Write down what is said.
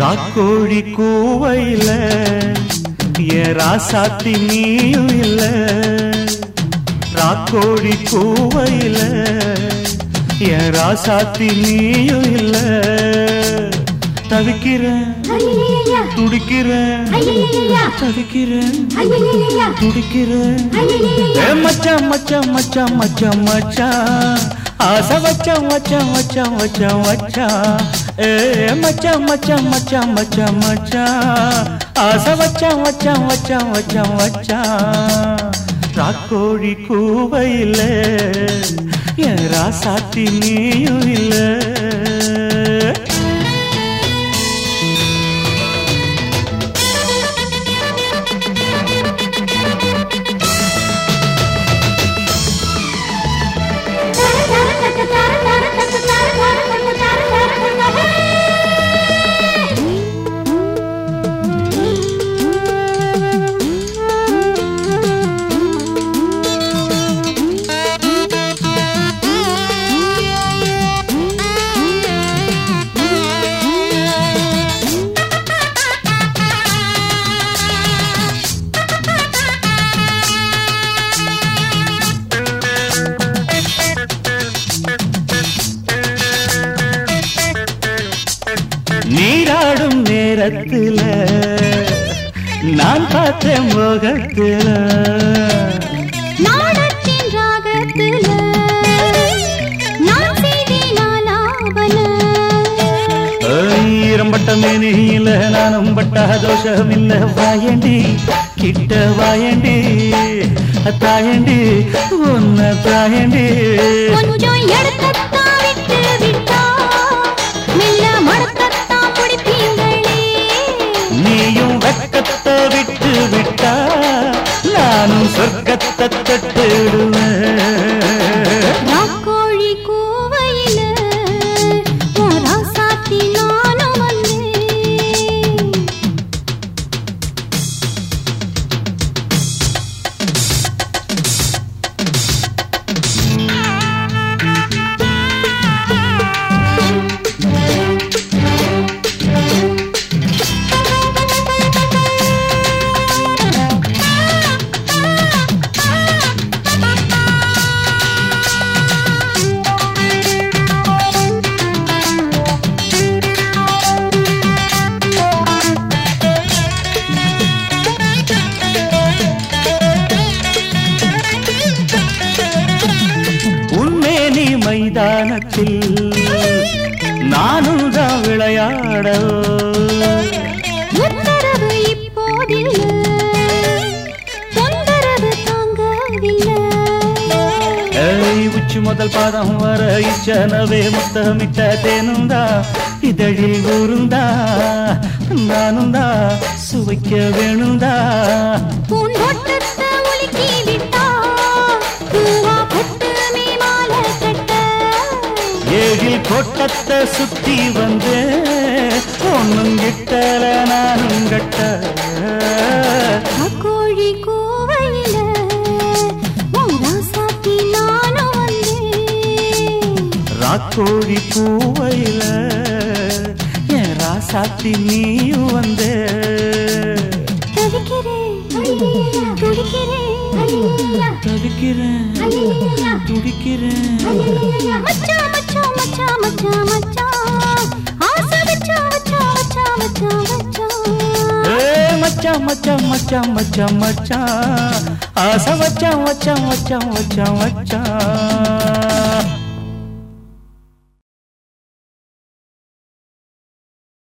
ராக்கோழி கூவையில என் ராசாத்தி நீயும் இல்ல. ராக்கோழி கூவையில என் ராசாத்தி நீயும் இல்ல. தவிக்கிறேன் துடிக்கிறேன் தவிக்கிறேன் துடிக்கிறேன். மச்சான் மச்சான் மச்சான் மச்சான் மச்சான் ஆசை வச்சான் வச்சான் வச்சான் வச்சான் வச்சான். மச்சான் மச்சான் மச்சான் மச்சான் மச்சான் ஆசை வச்சான் வச்சான் வச்சான் வச்சான் வச்சான். ராக்கோழி கூவையில என் ராசாத்தி நீயும் இல்ல. நீராடும் நேரத்துல நான் பார்த்தேன் முகத்துல நாடத்தின் ராகத்துல நான் செய்தேன் ஆலாபன. ஈரம்பட்ட மேனியில நானும் பட்ட தோஷம் இல்ல. வாயண்டி கிட்ட வாயண்டி தாயண்டி உன்ன தாயண்டி. கொஞ்சம் எடுத்தா விட்டு விட்டா மெல்ல மடக்கத்தா பிடிப்பீங்களே. நீயும் வெக்கத்தை விட்டு விட்டா நானும் சொர்க்கத்தை தட்டிடுவேன். ராக்கோழி கூவையில உன் ராசாத்தி நானும் வந்தேன். மைதானத்தில் நானும் தான் விளையாட. உத்தரவு இப்போதில்லை தொந்தரவு தாங்கவில்லை. உச்சி முதல் பாதம் வர இச்சனவே முத்தமிட்ட தேனுந்தா இதழில் ஊருந்தா நானும் தான் சுவைக்க வேணுந்தா. ஏழில் கோட்டத்தை சுத்தி வந்து ஒன்னும் கிட்டல நானும் கட்ட. கோழி கூவையில ராசாத்தி நானும் வந்தேன். ராக்கோழி கூவையில என் ராசாத்தி நீயும் வந்து. தவிக்கிறேன் துடிக்கிறேன். மச்சான் மச்சான் மச்சான் மச்சான் மச்சான் ஆசை வச்சான் வச்சான் வச்சான் வச்சான் வச்சான். மச்சான் மச்சான் மச்சான் மச்சான் மச்சான் ஆசை வச்சான் வச்சான் வச்சான் வச்சான் வச்சான்.